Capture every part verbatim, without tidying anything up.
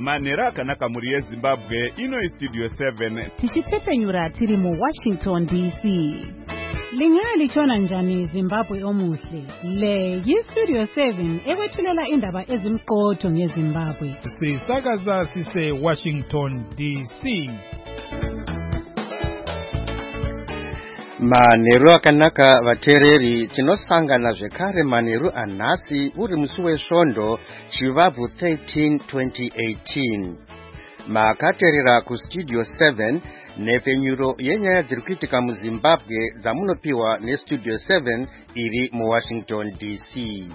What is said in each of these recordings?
Manhero akanaka muri yeZimbabwe, ino iStudio seven. Tichitepenyura tiri mu Washington D C. Lingaya lichona njani Zimbabwe omuhle. Le yiStudio seven ekwethulela indaba ezimqotho ngeZimbabwe. Sisakaza sise Washington D C. Manhero akanaka vatereri, tinosangana zvekare manhero anhasi uri musi wesvondo Chivabvu thirteen twenty eighteen. Makaterera kuStudio seven nepenyuro yenyaya dziri kuitika muZimbabwe dzamunopiwa neStudio seven iri muWashington D C.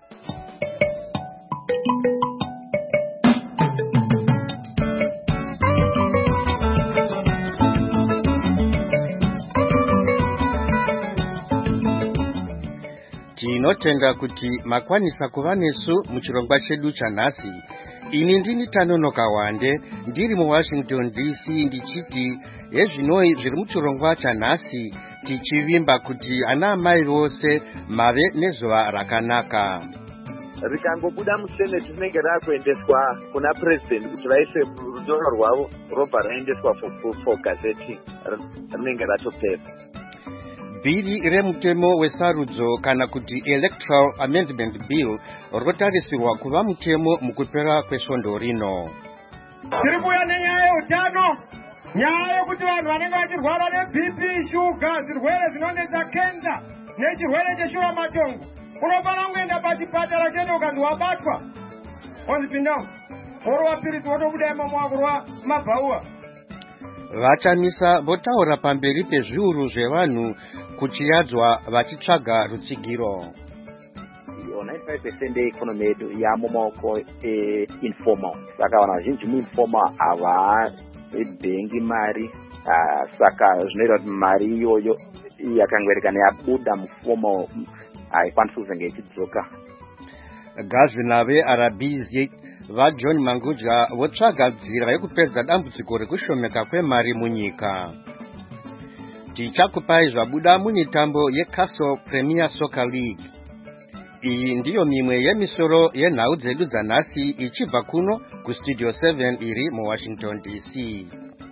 Tinotenda kuti makwanisa kuva nesu muchirongwa chedu chanhasi. Ini ndini Tanonoka Wande, ndiri muWashington D C, ndichiti ezvinoi zviri muchirongwa chanhasi, tichivimba kuti ana amai vose mave nezuva rakanaka. Rikangobuda muSenate rinenge rakuendeswa kuna president kuti vaise runyoro rwavo robva raendeswa for, for gazetting rinenge ratopera. Bhiri remutemo wesarudzo kana kuti Electoral Amendment Bill rotarisirwa kuva mutemo mukupera kwesvondo rino. Tiri kuuya nenyaya yeutano, nyaya yekuti vanhu vanenge vachirwara neB P, shuga, zvirwere zvinonetsa kenza nechirwere cheshuramatongo. Unofana kuenda pachipatara chete ukanzi wabatwa, onzi pindawo, woro wapiritsi wotobuda imomo wakurwa mabhauwa. Vachamisa votaura pamberi pezviuru zvevanhu kuchiyadzwa vachitsvaga rutsigiro. ninety-five percent yeekonomi yedu yamumaoko informal. Saka vanhu vazhinji muinformal havabhengi mari, saka zvinoita kuti mari iyoyo yakangwereka yabuda muformal haikwanisi kuzenge ichidzoka. Gavhina veArabhizi vaJohn Mangudya votsvaga nzira yekupedza dambudziko rekushomeka kwemari munyika. Tichakupai zvabuda mumitambo yeCastle Premier Soccer League. Iyi ndiyo mimwe yemisoro yenhau dzedu dzanhasi ichibva kuno kuStudio seven iri muWashington D C.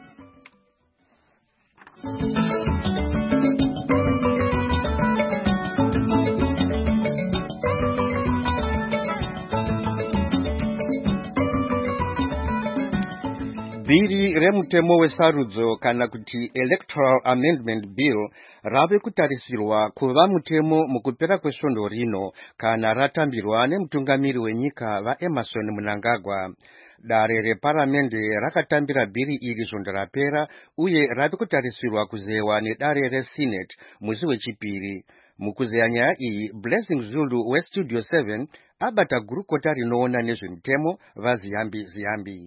Bhiri remutemo wesarudzo kana kuti Electoral Amendment Bill rave kutarisirwa kuva mutemo mukupera kwesvondo rino kana ratambirwa nemutungamiri wenyika vaEmerson Mnangagwa. Dare reparamende rakatambira bhiri iri zvondo rapera uye rave kutarisirwa kuzewa nedare reSenate musi wechipiri. Mukuzeya nyaya iyi, Blessing Zulu weStudio seven abata gurukota rinoona nezvemutemo vaZiyambi Ziyambi.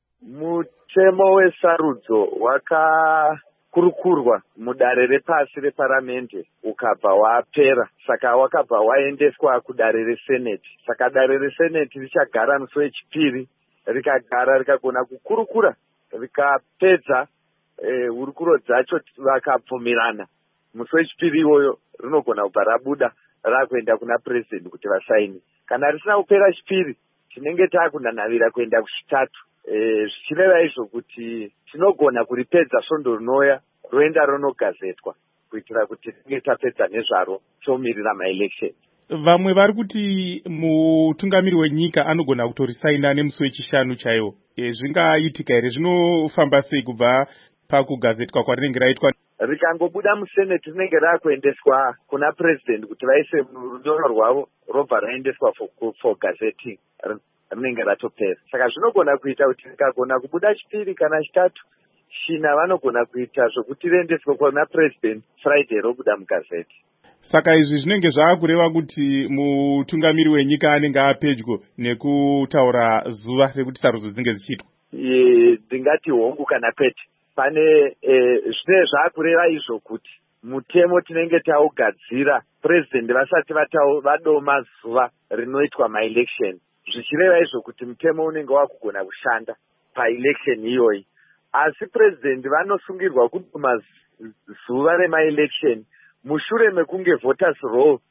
Mutemo wesarudzo wakakurukurwa mudare repasi reparamende ukabva wapera, saka wakabva waendeswa kudare reSenate. Saka dare reSenate richagara musi wechipiri, rikagara rikagona kukurukura, rikapedza e, hurukuro dzacho vakabvumirana. Musi wechipiri iwoyo rinogona kubva rabuda rakuenda kuna president kuti vasaini. Kana risina kupera chipiri, tinenge takunanavira kuenda kuchitatu. Zvichireva izvo kuti tinogona kuripedza svondo rinoya roenda ronogazetwa kuitira kuti tinge tapedza nezvaro tomirira maelection. Vamwe vari kuti mutungamiri wenyika anogona kutorisaina nemusi wechishanu chaiwo. E, zvingaitika here? Zvinofamba sei kubva pakugazetwa kwarinenge raitwa? Rikangobuda muSenate rinenge rakuendeswa kuna president kuti vaise runyoro rwavo robva raendeswa for, for gazetting rinenge ratopera. Saka zvinogona kuita kuti rikagona kubuda chipiri kana chitatu, china vanogona kuita zvokuti riendeswe kuna president Friday robuda mugazeti. Saka izvi zvinenge zvaakureva kuti mutungamiri wenyika anenge apedyo nekutaura zuva rekuti sarudzo dzinge dzichiitwa. Ndingati hongu kana kwete. Pane zvine zvaakureva izvo kuti mutemo tinenge taugadzira president vasati vadoma zuva rinoitwa maelection. Zvichireva izvo kuti mutemo unenge wakugona kushanda paelection iyoyi. Asi president vanosungirwa kudoma zuva remaelection mushure mekunge voters roll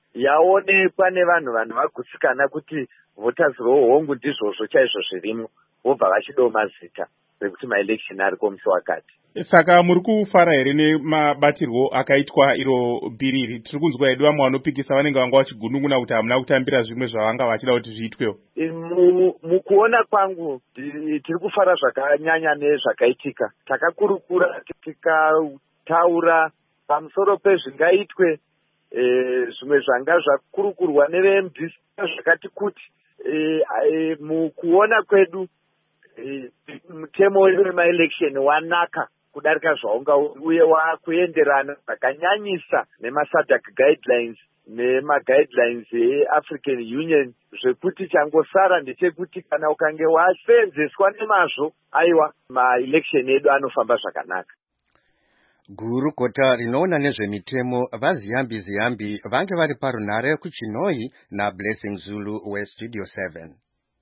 yaonekwa nevanhu vanhu vagutsikana kuti voters roll hongu ndizvozvo chaizvo zvirimo, vobva vachidawo mazita rekuti maelection ari komusi wakati. Saka muri kufara here nemabatirwo akaitwa iro bhiri iri? Tiri kunzwa hedu vamwe vanopikisa vanenge vanga vachigunun'una kuti hamuna kutambira zvimwe zvavanga vachida kuti zviitwewo. Mukuona kwangu tiri kufara zvakanyanya nezvakaitika. Takakurukura tikataura pamusoro pezvingaitwe zvimwe zvanga zvakurukurwa neve-M D C zvakati kuti mukuona kwedu mutemo wemaelection wanaka kudarika zvaunga uye wakuenderana zvakanyanyisa nemaSADC guidelines nemaguidelines eAfrican Union, zvekuti changosara ndechekuti kana ukange waseenzeswa nemazvo, aiwa maelection edu anofamba zvakanaka. Gurukota rinoona nezvemitemo vaziyambi ziyambi vange vari parunhare kuChinoi naBlessing Zulu weStudio seven.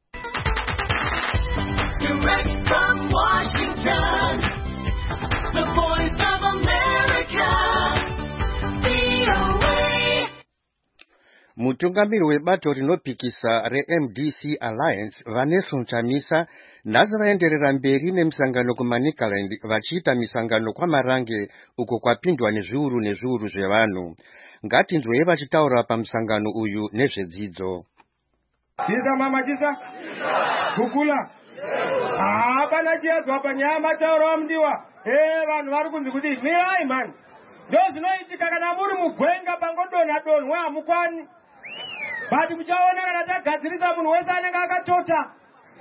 Direct from Washington, the voice of America, V O A. Mutungamiri webato rinopikisa re-M D C Alliance Vanessa Chamisa nhasi vaenderera mberi nemisangano kuManicaland vachiita misangano kwaMarange uko kwapindwa nezviuru nezviuru zvevanhu. Ngatinzwei vachitaura pamusangano uyu nezvedzidzo. Chisa mama chisa kukula hapana chiedzwa panyaya matauro amudiwa. Eh, vanhu vari kunzi kuti mirai mani, ndo zvinoitika kana muri mugwenga pangodonha donhwa hamukwani, bati muchaona kana tagadzirisa munhu wese anenge akatota.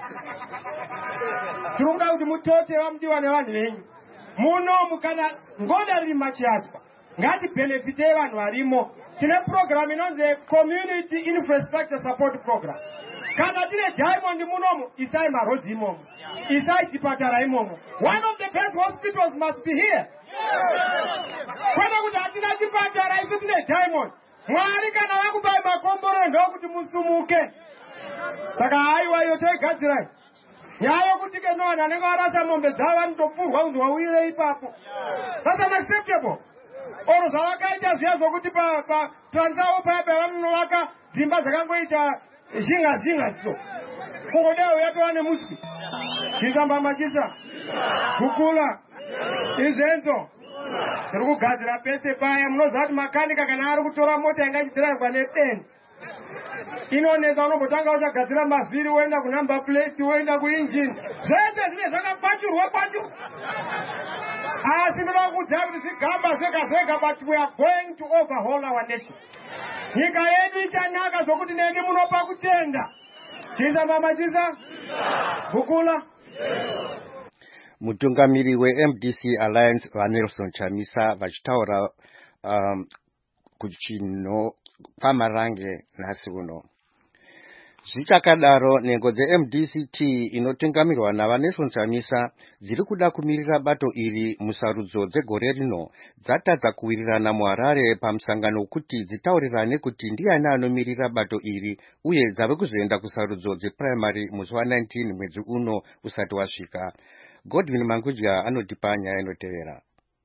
Tiri kuda kuti mutote vamudiwa nevanhu venyu munomu. Kana ngoda riri machiatwa ngatibhenefitei vanhu varimo. Tine program inonzi Community Infrastructure Support Program. Kana tine Diamond munomu, isai marodzi imomo, isai chipatara imomo. One of the best hospitals must be here. Kwenda kuti hatina chipatara isu tine Diamond. Mwari kana vakupai makomboro ndokuti musumuke. Saka haiwa iyo toigadzirai. Nyaya yokuti ke vanhu vanenge varasa mombe dzavo vanotopfurwa kunzi wauire ipapo. That's unacceptable. Oro zvavakaita zviya zvokuti paTransao paya paya vanonovaka dzimba dzakangoita zhinga zhinga so. Kungodeo yatova nemuswi. Chisamba machisa. Kukula. Izenzo. Tiri kugadzira pese paya munoziva kuti makanika kana ari kutora mota yanga ichidhiraivwa nepeni. Inonetsa unombotanga uchagadzira mavhiri woenda kunumber plate woenda kuinjini. Zvese zvine zvakakwaturwa kwaturwa. Asi ndoda kuudza kuti zvigamba zvega zvega, but we are going to overhaul our nation. Nyika yedu ichanaka zvokuti nemi munopa kutenda. Chisa mama chisa. Bukula. Mutungamiri we-M D C Alliance Vanessa Chamisa vachitaura um, kuchino kwaMarange nhasi uno. Zvichakadaro, nhengo dze-M D C T inotungamirwa naVanessa Chamisa dziri kuda kumirira bato iri musarudzo dzegore rino dzatadza kuwirirana muHarare pamusangano kuti dzitaurirane kuti ndiani anomirira bato iri uye dzave kuzoenda kusarudzo dzeprimary musi wa19 mwedzi uno usati wasvika. Godwin Mangudya anotipa nyaya inotevera.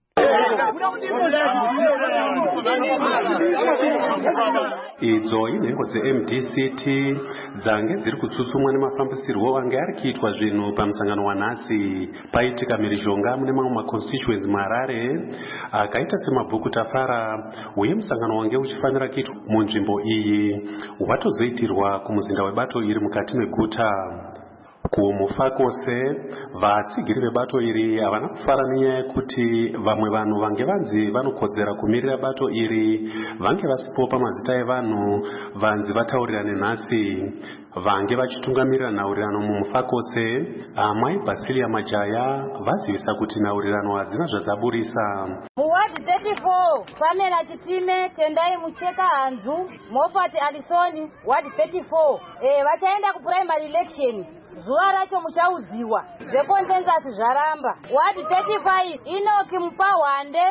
Idzo inhengo dze-M D C T dzange dziri kutsutsumwa nemafambisirwo ange ari kuitwa zvinhu pamusangano wanhasi. Paitika mhirizhonga mune mamwe maconstituents muHarare akaita semabhuku tafara, uye musangano wange uchifanira kuitwa munzvimbo iyi watozoitirwa kumuzinda webato iri mukati meguta. Kumufa kwose vatsigiri vebato iri havana kufara nenyaya yekuti vamwe vanhu vange vanzi vanokodzera kumirira bato iri vange vasipo pamazita evanhu vanzi vataurirane nhasi. Vange vachitungamirira nhaurirano mumufa kwose, amai Basilia Majaya vazivisa kuti nhaurirano hadzina zvadzaburisa. Muwadi thirty-four Pamela Chitime, Tendai Mucheka Hanzu, Mofat Alisoni, Wadi thirty-four. Eh, vachaenda kuprimary election. zuva racho muchaudziwa. Zvekonzensasi zvaramba. Wadi thirty-five Inoki Mupahwande,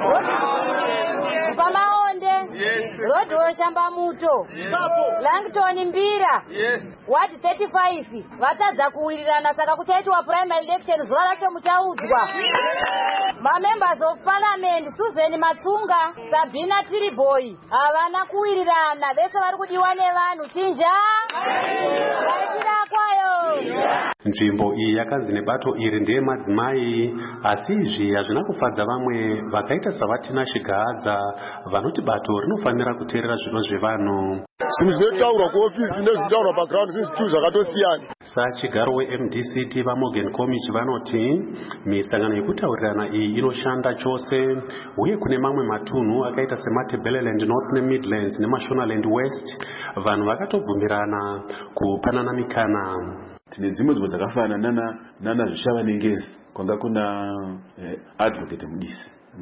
Mupamaonde, Rodho Shambamuto, Langton Mbira. Wadi thirty-five vatadza kuwirirana saka kuchaitwa primary election zuva racho muchaudzwa. Ma-members of parliament Susan Matsunga, Sabina Tiriboy havana kuwirirana, vese vari kudiwa nevanhu. Chinja vaitira kwayo. Nzvimbo iyi yakanzi nebato iri ndeye madzimai, asi izvi hazvina kufadza vamwe vakaita savatina Shigahadza vanoti bato rinofanira kuteerera zvido zvevanhu. Zvinhu zvinotaurwa kuofisi nezvinotaurwa paground zvinhu zvakatosiyana. Sachigaro weM D C T vaMorgan Komich vanoti misangano yekutaurirana iyi inoshanda chose, uye kune mamwe matunhu akaita seMatabeleland North neMidlands neMashonaland West vanhu vakatobvumirana kupanana mikana. Tine dzimwe nzvimbo dzakafanana nana nana Zvishava Nengezi kwanga kuna eh, advocate Mudisi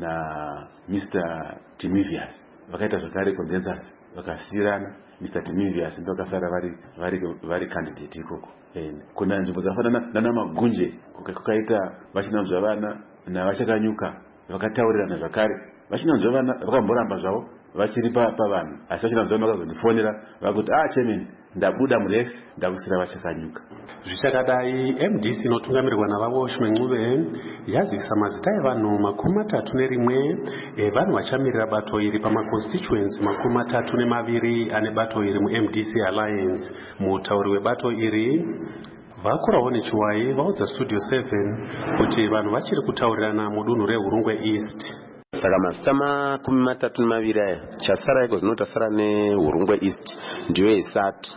na Mister Timivius vakaita zvakare consensus vakasiyirana. Mister Timivius ndo akasara vari vari vari candidate ikoko. Eh, kuna nzvimbo dzakafanana nana Magunje kukaita vachinanzva vana na vachakanyuka vakataurirana zvakare. Vachinanzva vana vakamboramba zvavo vachiri pavanhu, asi vachinanzva vana vakazondifonera vakuti ah chairman ndabuda murefu ndakusira vachakanyuka. Zvichakadai M D C inotungamirirwa naVaoshwe Ncube yazivisa mazita evanhu makumi matatu nerimwe evanhu vachamirira bato iri pamaconstituency makumi matatu nemaviri ane bato iri muM D C Alliance. Mutauri webato iri Vakurawo Nechiwai vaudza Studio seven kuti vanhu vachiri kutaurirana mudunhu reHurungwe East. Saka mazita makumi matatu nemaviri aya chasara iko zvinotasara neHurungwe East ndiyo isati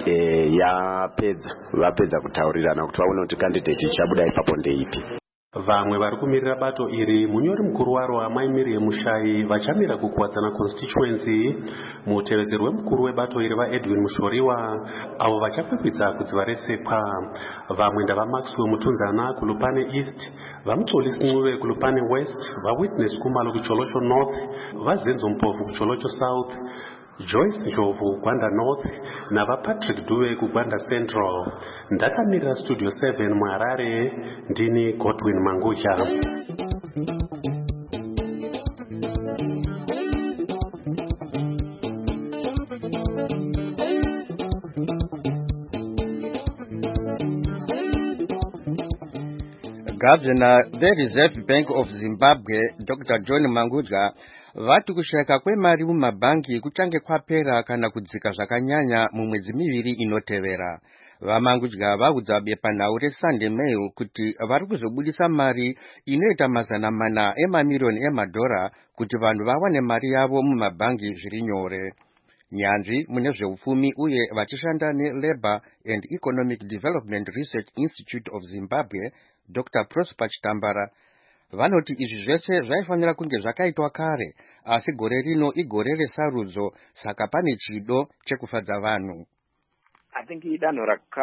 e, yapedza vapedza kutaurirana kuti vaone kuti candidate ichabuda ipapo ndeipi. Vamwe vari kumirira bato iri munyori mukuru waro Amai Miriam Mushai vachamira kukuwadzana constituency. Mutevezeri wemukuru webato iri vaEdwin Mushoriwa avo vachakwikwidza kudziva reSepa. Vamwe ndava Maxwell Mutunzana kuLupane East, vaMutsolisi Ncube kuLupane West, vaWitness Kumalo kuCholocho North, vaZenzo Mpofu kuCholocho South, Joyce Ndlovu Gwanda North navaPatrick Dube kuGwanda Central. Ndakamirira Studio seven muHarare, ndini Godwin Manguja. Governor the Reserve Bank of Zimbabwe Doctor John Manguja vati kushayika kwemari mumabhangi kuchange kwapera kana kudzika zvakanyanya mumwedzi miviri inotevera. VaMangudya vaudza bepanhau reSunday Mail kuti vari kuzobudisa mari inoita mazana mana emamirioni emadhora kuti vanhu vawane mari yavo mumabhangi zviri nyore. Nyanzvi mune zveupfumi uye vachishanda neLabour and Economic Development Research Institute of Zimbabwe Doctor Prosper Chitambara vanoti izvi zvese zvaifanira kunge zvakaitwa kare, asi gore rino igore resarudzo, saka pane chido chekufadza vanhu. I think idanho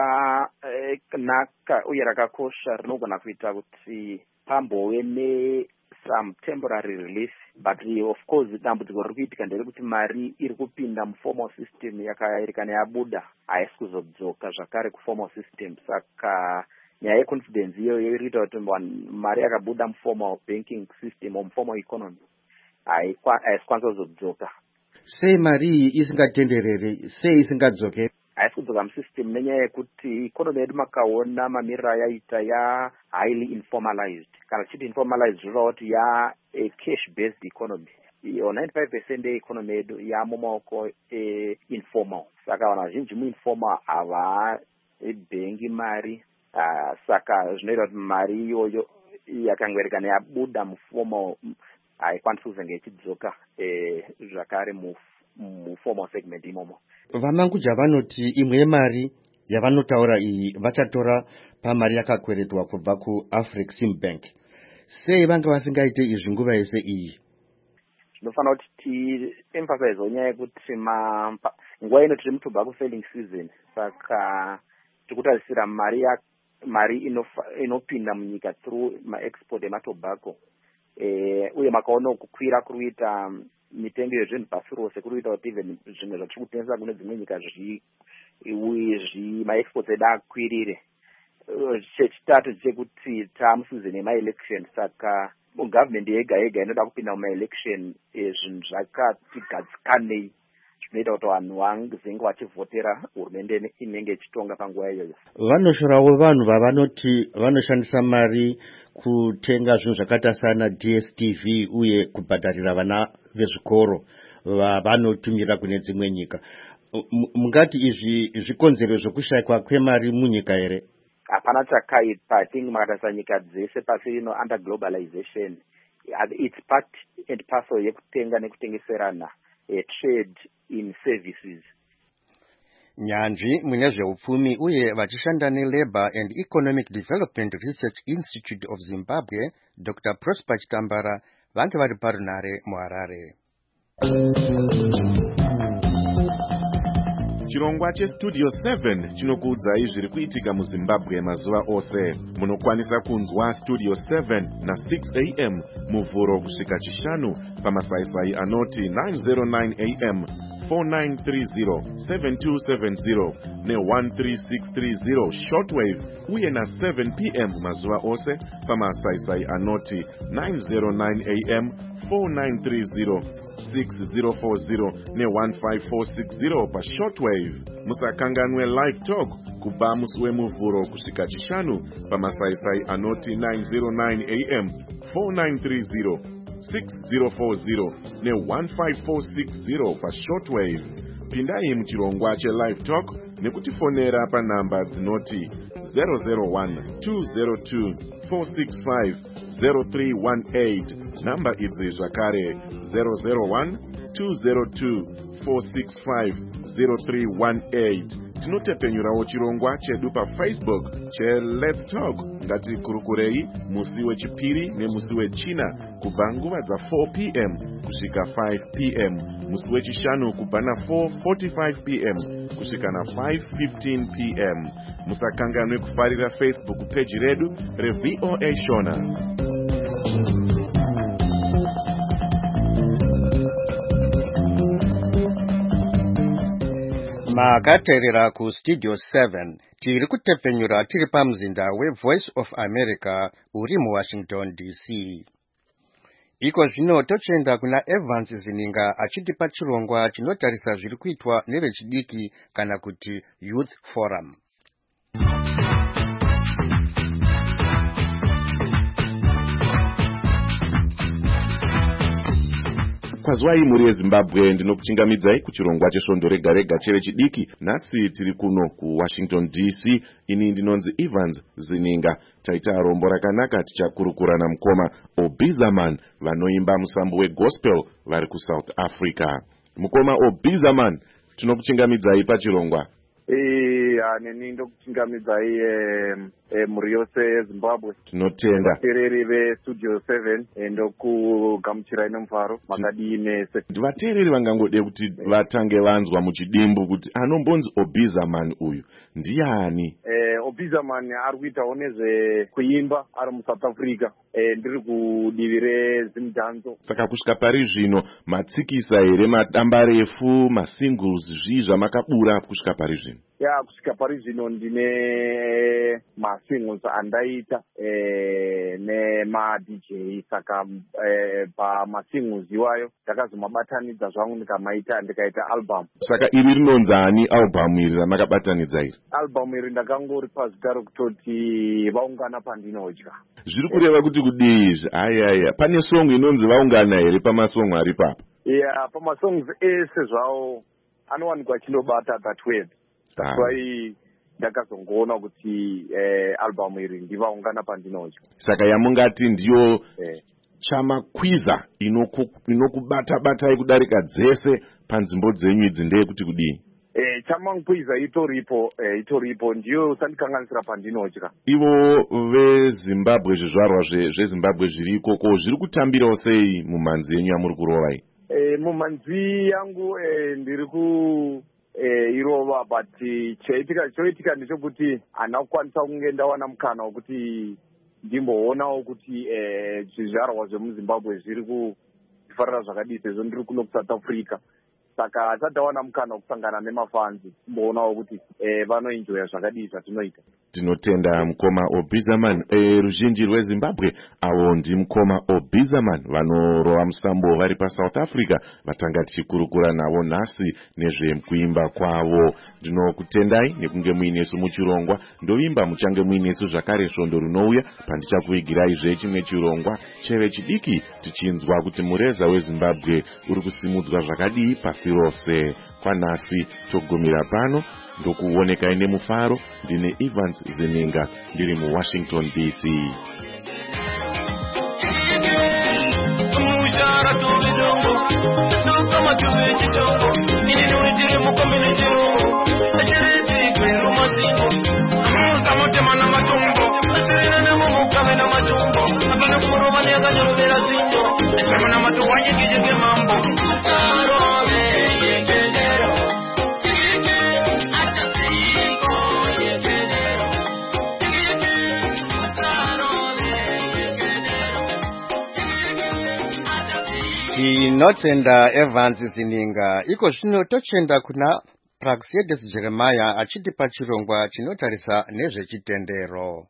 rakanaka uye rakakosha rinogona kuita kuti pambove ne some temporary relief, but of course dambudziko riri kuitika nderekuti mari iri kupinda muformal system yakairikana yabuda haisi kuzodzoka zvakare kuformal system. Saka nyaya yeconfidence iyoyo iriita kuti mari yakabuda muformal banking system or muformal economy haisi kwanisa kuzodzoka. Sei mari iyi isingatenderere, sei isingadzoke? Haisi kudzoka musystem nenyaya yekuti economy yedu makaona mamiriro yaita ya highly informalized. Kana tichiti informalized zvoreva kuti ya a cash based economy. Iyo ninety-five percent yeeconomy yedu yamumaoko informal. Saka vanhu vazhinji muinformal havabhengi mari. Uh, saka zvinoita kuti mari iyoyo yakangwerikana yabuda muformal haikwanisi kuzenge ichidzoka eh, zvakare muformal segment imomo. VaMangudya vanoti imwe yemari yavanotaura iyi vachatora pamari yakakweretwa kubva kuAfreximbank. Sei vanga vasingaite izvi nguva yese iyi? Zvinofanira kuti tiemphasize nyaya yekuti nguva ino tiri mutobacco selling season, saka tikutarisira mari ya mari inopinda munyika through maexport ematobacco. Eh, uye makaona kukwira kuruita mitengo yezvinhu pasi rose kuruita kuti even zvimwe zvatiri kutengesa kune dzimwe nyika maexports edu akwirire. chechitatu chekuti tamusizini yemaelection saka government yega yega inoda kupinda mumaelection zvinhu zvakati gadzikanei zvinoita kuti vanhu vazenge vachivhotera hurumende inenge ichitonga panguva iyoyo. Vanoshorawo vanhu vavanoti vanoshandisa mari kutenga zvinhu zvakaita sana D S T V uye kubhadharira vana vezvikoro vanotumira kune dzimwe nyika. Mungati izvi zvikonzero zvokushayikwa kwemari munyika here? Hapana chakaipa. I think makatarisa nyika dzese pasi rino under globalization it's part and parcel yekutenga nekutengeserana a trade in services. Nyanzvi mune zveupfumi uye vachishanda neLabour and Economic Development Research Institute of Zimbabwe, Doctor Prosper Chitambara vange vari parunare muHarare. Chirongwa cheStudio seven chinokuudzai zviri kuitika muZimbabwe mazuva ose. Munokwanisa kunzwa Studio seven na six a m muvhuro kusvika chishanu pamasaisai anoti nine oh nine a m, four nine three zero, seven two seven zero ne one three six three zero shortwave uye na seven p m mazuva ose pamasaisai anoti nine oh nine a m, four nine three zero, six zero four zero ne one five four six zero pa shortwave. Musakanganwe live talk kubva musi wemuvhuro kusvika chishanu pamasaisai anoti nine oh nine a m, four nine three zero, six zero four zero ne one five four six zero pa shortwave. Pindai muchirongwa che live talk nekutifonera pa namba dzinoti zero zero one, two zero two, four six five, zero three one eight. Namba idzi zvakare zero zero one, two zero two, four six five, zero three one eight. Tinotepenyurawo chirongwa chedu pa Facebook che Let's Talk ngati kurukurei musi wechipiri nemusi wechina kubva nguva dza four p m kusvika five p m, musi wechishanu kubva na four forty-five p m kusvika na five fifteen p m. Musakanganwe kufarira Facebook page redu reV O A Shona. Makateerera ku Studio seven tiri kutepenyura tiri pamzinda weVoice of America uri muWashington D C. Iko zvino tochenda kuna Evans Zininga achitipa chirongwa chinotarisa zviri kuitwa nevechidiki kana kuti Youth Forum. Pazwai muri eZimbabwe ndinokuchingamidzai kuchirongwa chesvondo rega rega chevechidiki. Nhasi tiri kuno kuWashington D C. Ini ndinonzi Evans Zininga. Taita rombo rakanaka tichakurukurana mukoma Obizaman vanoimba musambo wegospel vari kuSouth Africa. Mukoma Obizaman, tinokuchingamidzai pachirongwa. Eh, aneni ndokuchingamidzai eh, eh, muri yose yeZimbabwe. Tinotenda. Vateereri veStudio seven ndokugamuchirai nemufaro makadii mese. Vateereri vangangode kuti vatange vanzwa muchidimbu kuti anombonzi Obizaman uyu ndiani? Eh, Obizaman ari kuitawo nezvekuimba ari muSouth Africa. Eh, ndiri kudivi rezimudhanzo. Saka kusvika pari zvino matsikisa here madamba refu, masingles zvii zvamakabura kusvika pari zvino? Ya, kusvika pari zvino ndine masingles andaita eh, nema-D J. Saka eh, pamasingles iwayo ndakazomabatanidza zvangu ndikamaita ndikaita album. Saka iri rinonzani album iri ramakabatanidza iri? Album iri ndakangori pazita rokutoti vaungana pandinodya. Zviri kureva kuti kudii izvi? Aya aya, pane song inonzi vaungana here pamasong ari papa? Yeah, pamasongs ese zvawo anowanikwa chinobata that word. Kwai ndakazongoona kuti eh, album iri ndivaungana pandinodya. Saka yamungati ndiyo eh, chamakwiza inokubata batai kudarika dzese panzvimbo dzenyu idzi ndeyekuti kudii? Eh, chamangwiza itoripo, eh, itoripo ndiyo usandikanganisira pandinodya. Ivo veZimbabwe zvizvarwa zveZimbabwe zviri ikoko zviri kutambirawo sei mumhanzi yenyu yamuri kurova iyi? Eh, mumhanzi yangu eh, ndiri ku eh, irova but chaitika choitika ndechekuti hana kukwanisa kunge ndawana mukana wekuti ndimboonawo kuti eh, zvizvarwa zvemuZimbabwe zviri kufarira zvakadii sezvo ndiri kuno kuSouth Africa. saka tatawana mukana wekusangana nemafanzi kumboonawo kuti eh, vanoenjoya zvakadii zvatinoita. Tinotenda mukoma Obizaman. E, ruzhinji rweZimbabwe avo ndi mukoma Obizaman vanorova musambo vari paSouth Africa vatanga tichikurukura navo nhasi nezvekuimba kwavo. Ndinokutendai nekunge muinesu muchirongwa, ndovimba muchange muinesu zvakare svondo runouya pandichakuvigirai zvechimwe chirongwa cheve chidiki tichinzwa kuti mureza weZimbabwe uri kusimudzwa zvakadii pasi rose. Kwanhasi togumira pano ndokuonekai nemufaro. Ndine Evans Zeninga ndiri muWashington D C. Tinotenda Evans Zininga. Iko zvino tochenda kuna Praxedes Jeremiah achitipa chirongwa chinotarisa nezvechitendero.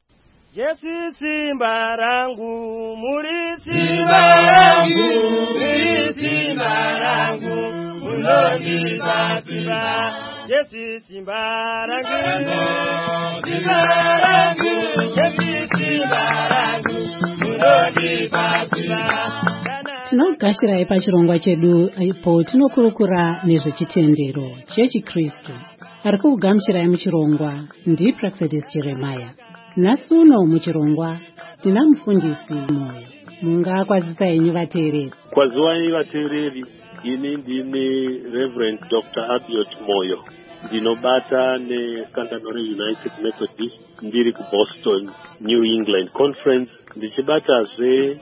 Jesu simba rangu, muri simba rangu, muri simba rangu, munondipa simba. Jesu simba rangu, simba rangu, Jesu simba rangu, munondipa simba. Tinogashira pachirongwa chedu ipo tinokurukura nezvechitendero chechikristu. Ari kugamuchirai muchirongwa ndi Praxedes Jeremiah. Nhasi uno muchirongwa tina mufundisi Moyo. Mungakwazisa henyu vateereri. Kwaziwai vateereri, ini ndini Reverend Doctor Abiot Moyo. Ndinobata neSangano United Methodist ndiri kuBoston, New England Conference. Ndichibatazve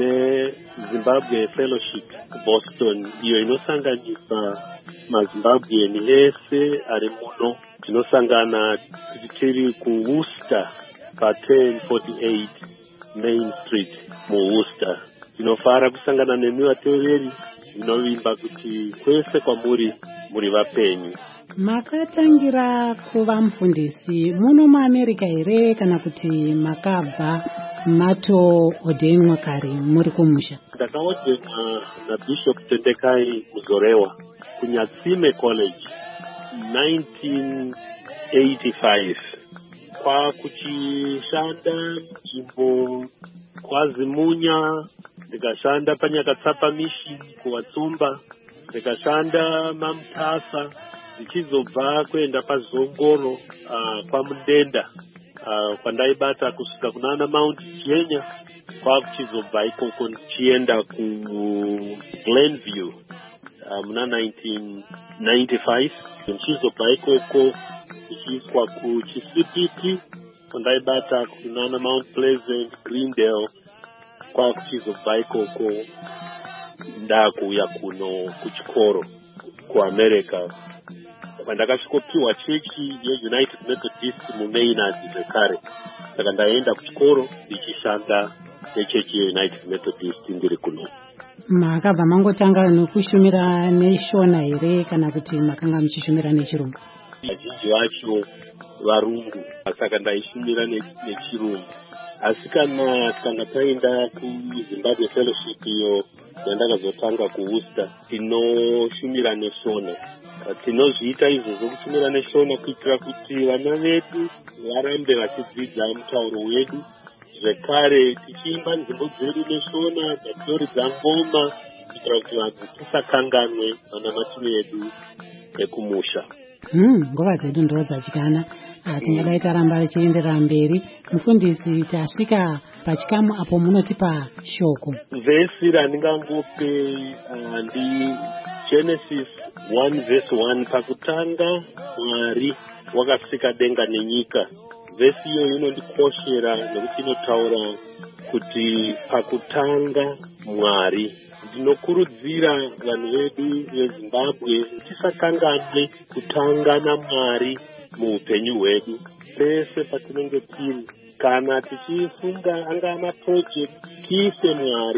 neZimbabwe Fellowship Boston, iyo inosanganisa maZimbabwean ese ari muno. Tinosangana tiri kuWorcester pa ten forty-eight Main Street muWorcester. Tinofara kusangana nemi vateereri. Ndinovimba kuti kwese kwamuri muri vapenyu. Makatangira kuva mufundisi muno muAmerica here kana kuti makabva mato ordainwa kare muri kumusha? Ndakaordainwa naBishop Tendekai Muzorewa kuNyatsime College nineteen eighty-five. Kwa kuchishanda nzvimbo kwaZimunya, ndikashanda paNyakatsapa Mission kuVatsumba, ndikashanda maMutasa, ndichizobva kuenda paZongoro uh, kwaMundenda uh, kwandaibata kusvika kunana Mount Chienya, kwakuchizobva ikoko ndichienda kuGlenview uh, muna nineteen ninety-five. Ndichizobva ikoko ndichiiswa kuCC P T kwandaibata kunana Mount Pleasant, Greendale, kwakuchizobva ikoko ndakuuya kuno kuchikoro kuAmerica pandakasvikopiwa chechi yeUnited Methodist muMaynard zvekare. Saka ndaenda kuchikoro ndichishanda nechechi yeUnited Methodist ndiri kuno. Makabva mangotanga nekushumira neshona here kana kuti makanga muchishumira nechirungu? Vazhinji vacho varungu, saka ndaishumira nechirungu. Asi kana tikanga taenda kuZimbabwe Fellowship iyo yandakazotanga kuWorcester, tinoshumira neshona. Tinozviita izvozvo kushumira neshona kuitira kuti vana vedu varambe vachidzidza mutauro wedu, zvekare tichiimba nzvimbo dzedu neshona dzatinoridza ngoma kuitira kuti vanhu tisakanganwe vanamatini edu ekumusha. Hmm, nguva dzedu ndo dzadyana. Tingadai taramba tichienderera mberi. Mufundisi, tasvika pachikamu apo munotipa shoko. Vhesi randingangope uh, ndi Genesis one verse one. Pakutanga Mwari wakasika denga nenyika. Vhesi iyo inondikoshera nekuti inotaura kuti pakutanga Mwari. Ndinokurudzira vanhu vedu veZimbabwe tisakanganwe kutanga naMwari muupenyu hwedu pese patinenge tiri. Kana tichifunga anga maproject tiise Mwari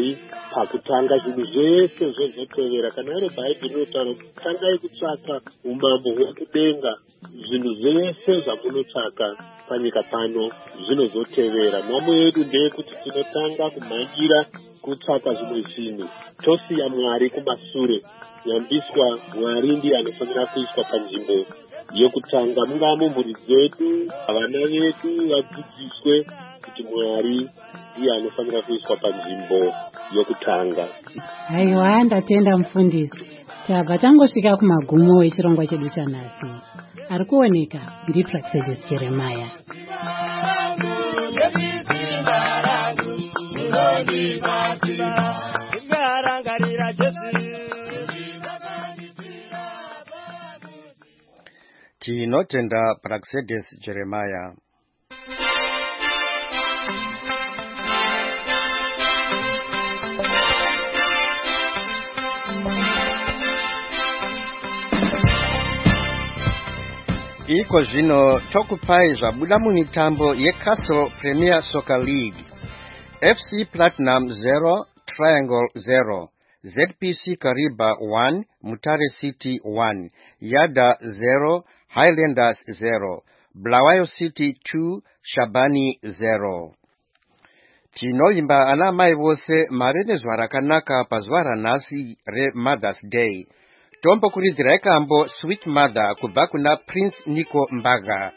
pakutanga zvinhu zvese zvozotevera. Kana ari bhaibheri rinotaura kuti tangai kutsvaka umambo hwekudenga, zvinhu zvese zvamunotsvaka panyika pano zvinozotevera. Nhamo yedu ndeyekuti tinotanga kumhanyira kutsvaka zvimwe zvinhu, tosiya Mwari kumashure. Nyambiswa Mwari ndiye anofanira kuiswa panzvimbo yokutanga, mungaa mumhuri dzedu, vana vedu vadzidziswe kuti Mwari ndiye anofanira kuiswa panzvimbo yokutanga. Haiwa, ndatenda mufundisi. Tabva tangosvika kumagumo echirongwa chedu chanhasi. Ari kuoneka ndiPraxedis Jeremiah. Tinotenda Praxedis Jeremiah. Iko zvino tokupai zvabuda mumitambo yeCastle Premier Soccer League. F C Platinum zero, Triangle zero, Z P C Kariba one, Mutare City one, Yada zero, Highlanders zero, Bulawayo City two, Shabani zero. Tinoimba ana mai vose marine zuva rakanaka pazuva ranhasi re Mother's Day. Tombo kuridzira ikambo Sweet Mother kubva kuna Prince Nico Mbaga.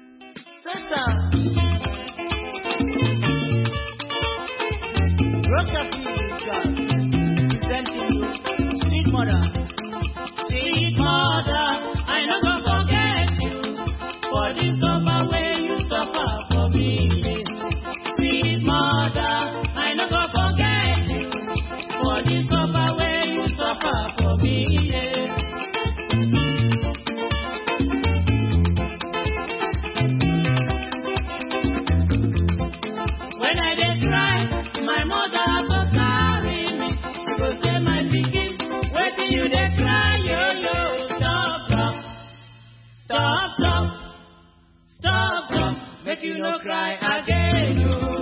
Sweet mother, sweet mother, I never forget you for the suffer way you suffer for me. Sweet mother, I never forget you for the suffer way you suffer for me. When I did cry, my mother go carry me. She go say my pikin, waiting you dey cry, yo yo. Stop, stop, stop, stop, stop, stop. Make you no cry again, yo.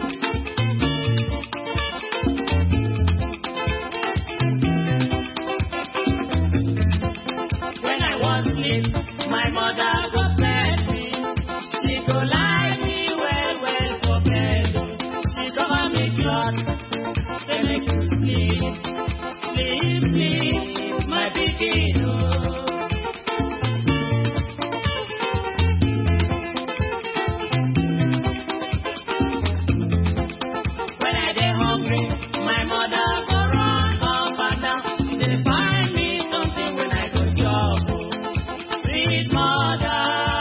When I was asleep, my mother go bless me. She go lie me well, well for bed. She cover me cloth, say make you sleep, sleep, sleep, my pikin, oh. When I dey hungry, my mother go run up and down. She dey find me something when I go chop, oh. Sweet mother,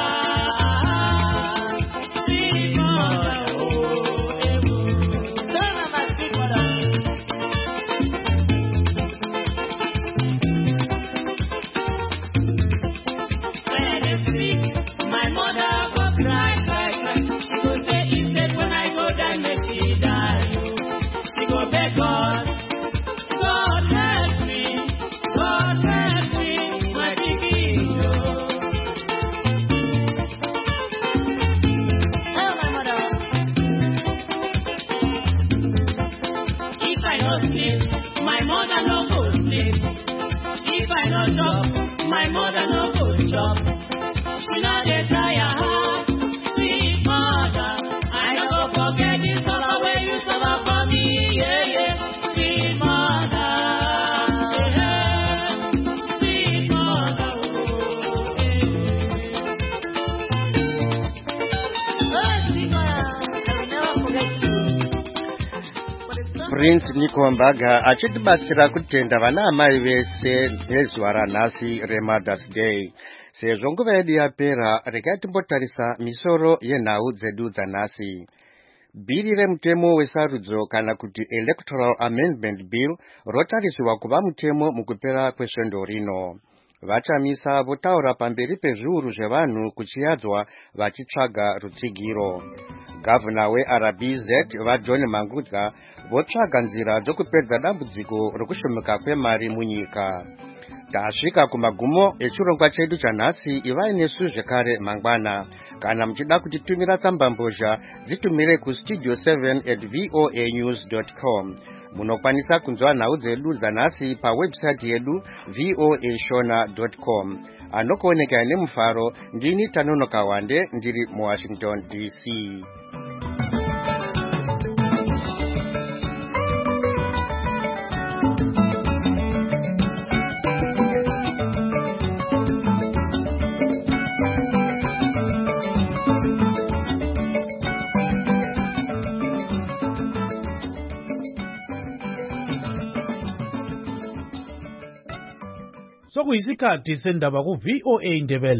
sweet mother, oh, eh, oh. Tell me my sweet mother. When I dey sleep, my mother go cry, cry, cry. She go say instead when I go die, make she die, oh. She go beg God, God help me, God help me, my pikin, oh. Tell my mother. If I no sleep, my mother no go sleep. If I no chop, my mother no go chop. She no dey cry her heart, sweet mother. I no go forget the suffer wey you suffer for me, yeah, yeah. Sweet mother, yeah, sweet mother, oh, yeah. Oh, sweet mother, I will never forget you. Prince Nico Mbaga achitibatsira kutenda vana amai vese nezuva ranhasi reMother's Day. Sezvo nguva yedu yapera, regai timbotarisa misoro yenhau dzedu dzanhasi. Bhiri remutemo wesarudzo kana kuti Electoral Amendment Bill rotariswa kuva mutemo mukupera kwesvondo rino. Vachamisa votaura pamberi pezviuru zvevanhu kuchiadzwa vachitsvaga rutsigiro. Gavana weR B Z vaJohn Mangudya votsvaga nzira dzokupedza dambudziko rokushomoka kwemari munyika. Tasvika kumagumo echirongwa chedu chanhasi, ivai nesu zvekare mangwana. Kana muchida kutitumira tsamba mbozha, dzitumire ku studio seven at voa news dot com. munokwanisa kunzwa nhau dzedu dzanhasi pawebsite yedu voa shona dot com. Anokuoneka nemufaro ndini Tanonoka Wande ndiri muWashington D C. Sokuyisikhathi sendaba ku V O A Ndebele.